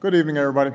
Good evening, everybody.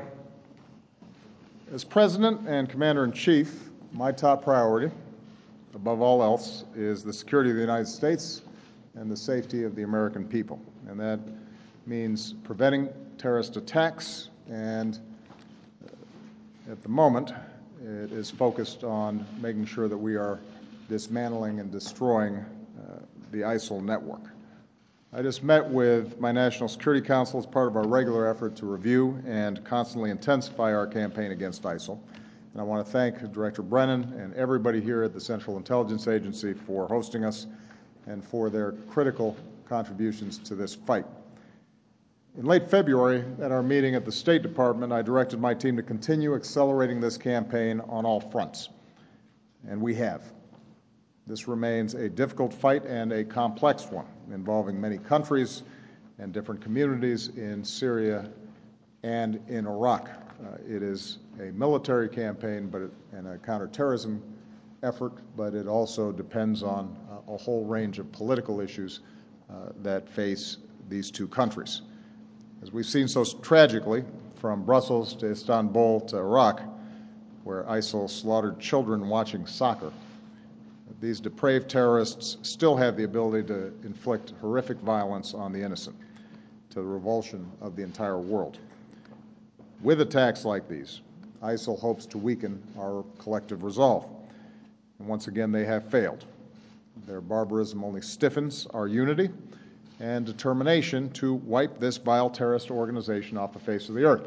As President and Commander-in-Chief, my top priority, above all else, is the security of the United States and the safety of the American people. And that means preventing terrorist attacks, and at the moment, it is focused on making sure that we are dismantling and destroying the ISIL network. I just met with my National Security Council as part of our regular effort to review and constantly intensify our campaign against ISIL. And I want to thank Director Brennan and everybody here at the Central Intelligence Agency for hosting us and for their critical contributions to this fight. In late February, at our meeting at the State Department, I directed my team to continue accelerating this campaign on all fronts. And we have. This remains a difficult fight and a complex one, involving many countries and different communities in Syria and in Iraq. It is a military campaign and a counterterrorism effort, but it also depends on a whole range of political issues that face these two countries. As we've seen so tragically, from Brussels to Istanbul to Iraq, where ISIL slaughtered children watching soccer, these depraved terrorists still have the ability to inflict horrific violence on the innocent, to the revulsion of the entire world. With attacks like these, ISIL hopes to weaken our collective resolve. And once again, they have failed. Their barbarism only stiffens our unity and determination to wipe this vile terrorist organization off the face of the earth.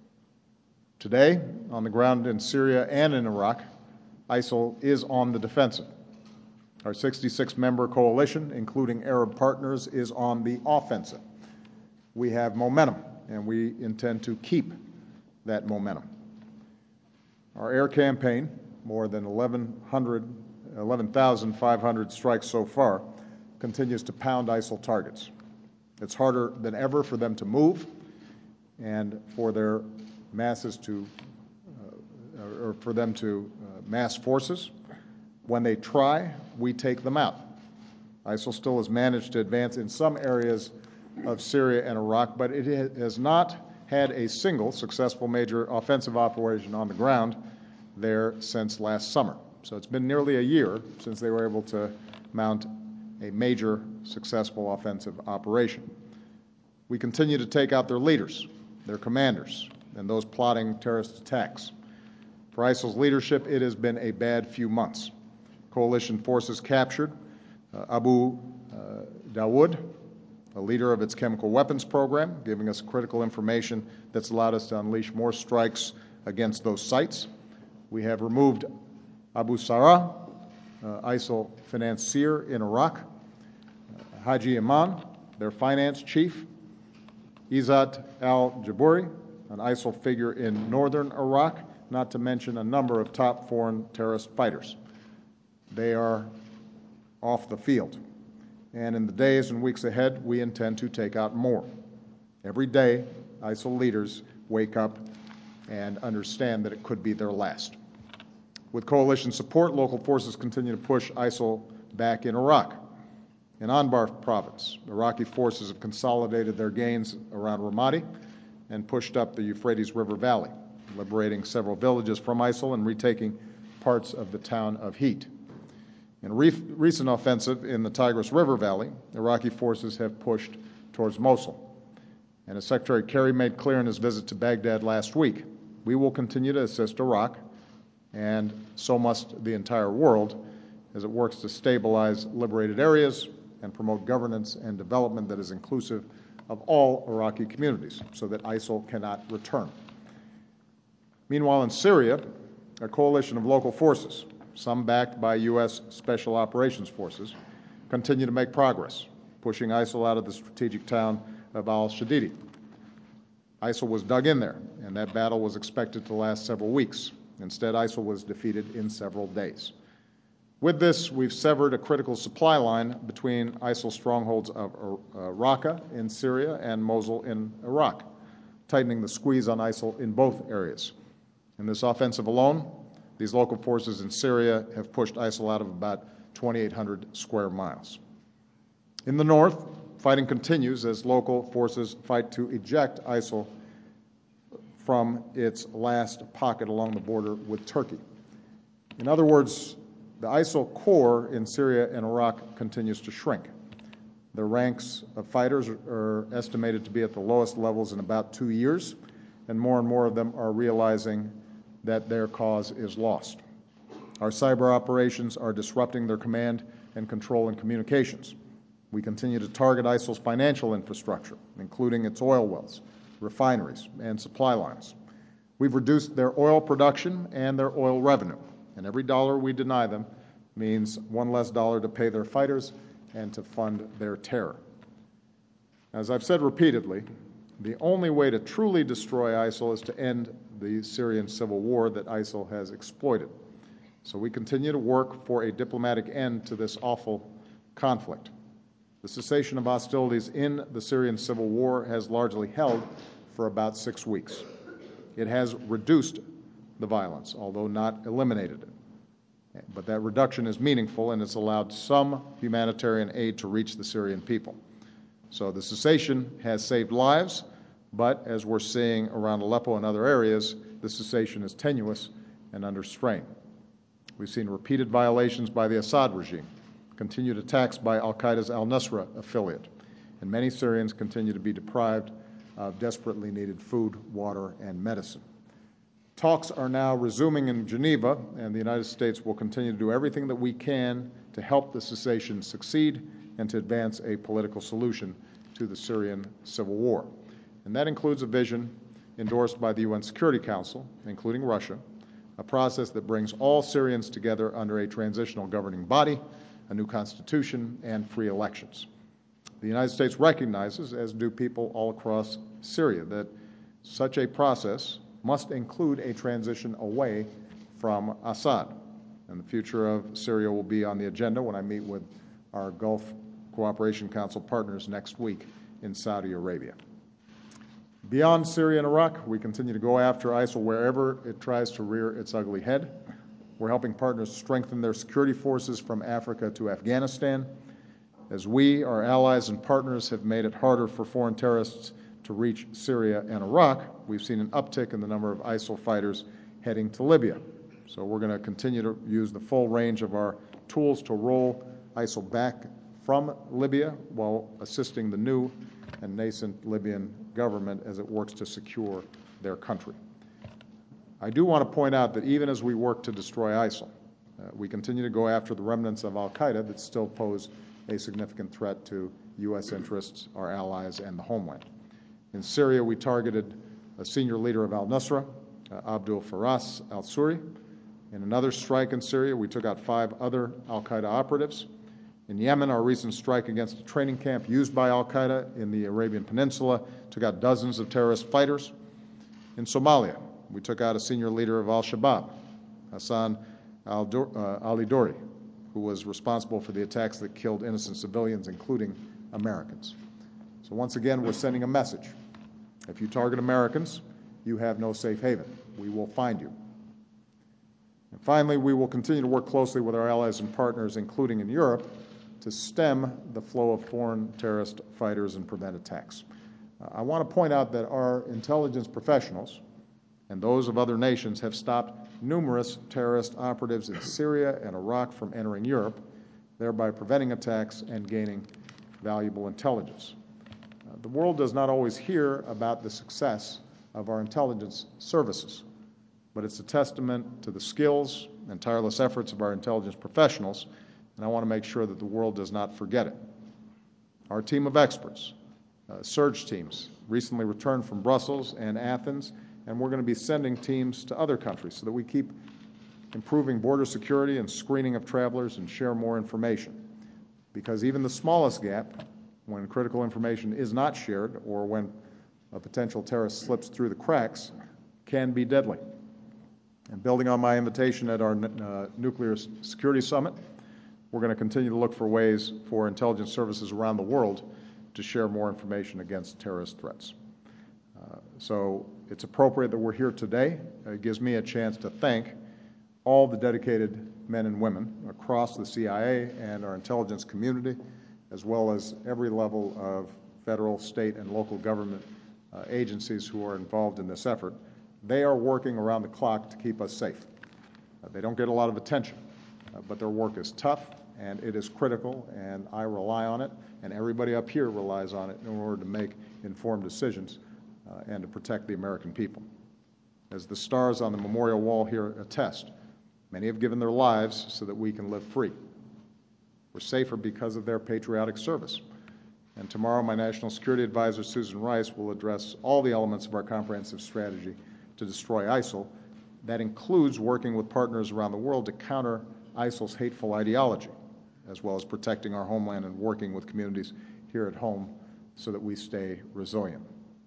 Today, on the ground in Syria and in Iraq, ISIL is on the defensive. Our 66-member coalition, including Arab partners, is on the offensive. We have momentum, and we intend to keep that momentum. Our air campaign, more than 11,500 strikes so far, continues to pound ISIL targets. It's harder than ever for them to move and for their masses to, mass forces. When they try, we take them out. ISIL still has managed to advance in some areas of Syria and Iraq, but it has not had a single successful major offensive operation on the ground there since last summer. So it's been nearly a year since they were able to mount a major successful offensive operation. We continue to take out their leaders, their commanders, and those plotting terrorist attacks. For ISIL's leadership, it has been a bad few months. Coalition forces captured Abu Dawood, a leader of its chemical weapons program, giving us critical information that's allowed us to unleash more strikes against those sites. We have removed Abu Sarrah, ISIL financier in Iraq, Haji Iman, their finance chief, Izzat al-Jabouri, an ISIL figure in northern Iraq, not to mention a number of top foreign terrorist fighters. They are off the field. And in the days and weeks ahead, we intend to take out more. Every day, ISIL leaders wake up and understand that it could be their last. With coalition support, local forces continue to push ISIL back in Iraq. In Anbar province, Iraqi forces have consolidated their gains around Ramadi and pushed up the Euphrates River Valley, liberating several villages from ISIL and retaking parts of the town of Heat. In a recent offensive in the Tigris River Valley, Iraqi forces have pushed towards Mosul. And as Secretary Kerry made clear in his visit to Baghdad last week, we will continue to assist Iraq, and so must the entire world, as it works to stabilize liberated areas and promote governance and development that is inclusive of all Iraqi communities so that ISIL cannot return. Meanwhile, in Syria, a coalition of local forces, some backed by U.S. Special Operations Forces, continue to make progress, pushing ISIL out of the strategic town of al-Shadidi. ISIL was dug in there, and that battle was expected to last several weeks. Instead, ISIL was defeated in several days. With this, we've severed a critical supply line between ISIL strongholds of Raqqa in Syria and Mosul in Iraq, tightening the squeeze on ISIL in both areas. In this offensive alone, these local forces in Syria have pushed ISIL out of about 2,800 square miles. In the north, fighting continues as local forces fight to eject ISIL from its last pocket along the border with Turkey. In other words, the ISIL core in Syria and Iraq continues to shrink. Their ranks of fighters are estimated to be at the lowest levels in about 2 years, and more of them are realizing that their cause is lost. Our cyber operations are disrupting their command and control and communications. We continue to target ISIL's financial infrastructure, including its oil wells, refineries, and supply lines. We've reduced their oil production and their oil revenue, and every dollar we deny them means one less dollar to pay their fighters and to fund their terror. As I've said repeatedly, the only way to truly destroy ISIL is to end the Syrian civil war that ISIL has exploited. So we continue to work for a diplomatic end to this awful conflict. The cessation of hostilities in the Syrian civil war has largely held for about 6 weeks. It has reduced the violence, although not eliminated it. But that reduction is meaningful, and it's allowed some humanitarian aid to reach the Syrian people. So the cessation has saved lives, but as we're seeing around Aleppo and other areas, the cessation is tenuous and under strain. We've seen repeated violations by the Assad regime, continued attacks by al-Qaeda's al-Nusra affiliate, and many Syrians continue to be deprived of desperately needed food, water, and medicine. Talks are now resuming in Geneva, and the United States will continue to do everything that we can to help the cessation succeed and to advance a political solution to the Syrian civil war. And that includes a vision endorsed by the UN Security Council, including Russia, a process that brings all Syrians together under a transitional governing body, a new constitution, and free elections. The United States recognizes, as do people all across Syria, that such a process must include a transition away from Assad. And the future of Syria will be on the agenda when I meet with our Gulf Cooperation Council partners next week in Saudi Arabia. Beyond Syria and Iraq, we continue to go after ISIL wherever it tries to rear its ugly head. We're helping partners strengthen their security forces from Africa to Afghanistan. As we, our allies and partners, have made it harder for foreign terrorists to reach Syria and Iraq, we've seen an uptick in the number of ISIL fighters heading to Libya. So we're going to continue to use the full range of our tools to roll ISIL back from Libya while assisting the new and nascent Libyan government as it works to secure their country. I do want to point out that even as we work to destroy ISIL, we continue to go after the remnants of al-Qaeda that still pose a significant threat to U.S. interests, our allies, and the homeland. In Syria, we targeted a senior leader of al-Nusra, Abdul Faras al-Suri. In another strike in Syria, we took out 5 other al-Qaeda operatives. In Yemen, our recent strike against a training camp used by al-Qaeda in the Arabian Peninsula took out dozens of terrorist fighters. In Somalia, we took out a senior leader of al-Shabaab, Hassan al-Dori, who was responsible for the attacks that killed innocent civilians, including Americans. So once again, we're sending a message. If you target Americans, you have no safe haven. We will find you. And finally, we will continue to work closely with our allies and partners, including in Europe, to stem the flow of foreign terrorist fighters and prevent attacks. I want to point out that our intelligence professionals and those of other nations have stopped numerous terrorist operatives in Syria and Iraq from entering Europe, thereby preventing attacks and gaining valuable intelligence. The world does not always hear about the success of our intelligence services, but it's a testament to the skills and tireless efforts of our intelligence professionals, and I want to make sure that the world does not forget it. Our team of experts, surge teams, recently returned from Brussels and Athens, and we're going to be sending teams to other countries so that we keep improving border security and screening of travelers and share more information. Because even the smallest gap, when critical information is not shared or when a potential terrorist slips through the cracks, can be deadly. And building on my invitation at our Nuclear Security Summit, we're going to continue to look for ways for intelligence services around the world to share more information against terrorist threats. So it's appropriate that we're here today. It gives me a chance to thank all the dedicated men and women across the CIA and our intelligence community, as well as every level of federal, state, and local government agencies who are involved in this effort They are working around the clock to keep us safe. They don't get a lot of attention, but their work is tough and it is critical, and I rely on it, and everybody up here relies on it in order to make informed decisions and to protect the American people. As the stars on the memorial wall here attest, many have given their lives so that we can live free. We're safer because of their patriotic service. And tomorrow, my National Security Advisor, Susan Rice, will address all the elements of our comprehensive strategy to destroy ISIL. That includes working with partners around the world to counter ISIL's hateful ideology, as well as protecting our homeland and working with communities here at home so that we stay resilient.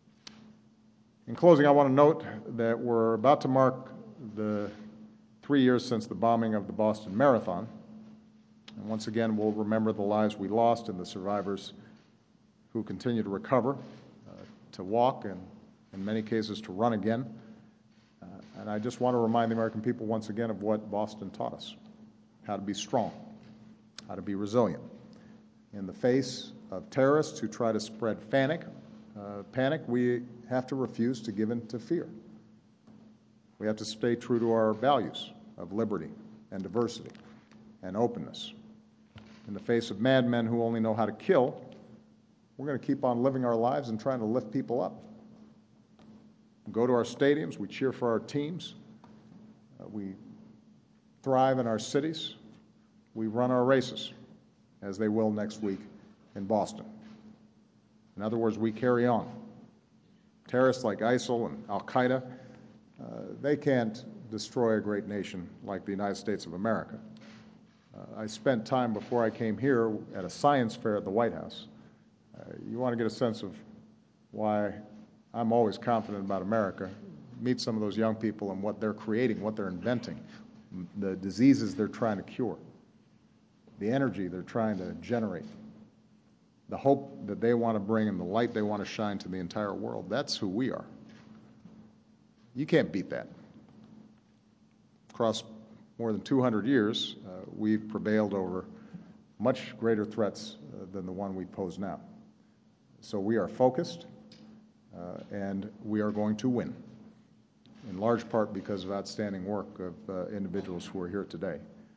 In closing, I want to note that we're about to mark the 3 years since the bombing of the Boston Marathon. And once again, we'll remember the lives we lost and the survivors who continue to recover, to walk, and in many cases to run again. And I just want to remind the American people once again of what Boston taught us: how to be strong, how to be resilient. In the face of terrorists who try to spread panic, we have to refuse to give in to fear. We have to stay true to our values of liberty and diversity and openness. In the face of madmen who only know how to kill, we're going to keep on living our lives and trying to lift people up. We go to our stadiums, we cheer for our teams, we thrive in our cities, we run our races, as they will next week in Boston. In other words, we carry on. Terrorists like ISIL and Al-Qaeda, they can't destroy a great nation like the United States of America. I spent time before I came here at a science fair at the White House. You want to get a sense of why I'm always confident about America. Meet some of those young people and what they're creating, what they're inventing, the diseases they're trying to cure, the energy they're trying to generate, the hope that they want to bring and the light they want to shine to the entire world. That's who we are. You can't beat that. Across more than 200 years, we've prevailed over much greater threats than the one we pose now. So we are focused, and we are going to win, in large part because of outstanding work of individuals who are here today.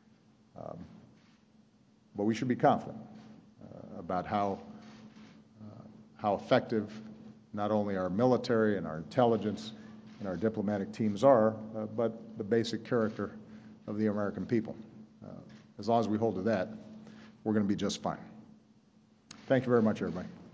But we should be confident about how effective not only our military and our intelligence and our diplomatic teams are, but the basic character of the American people. As long as we hold to that, we're going to be just fine. Thank you very much, everybody.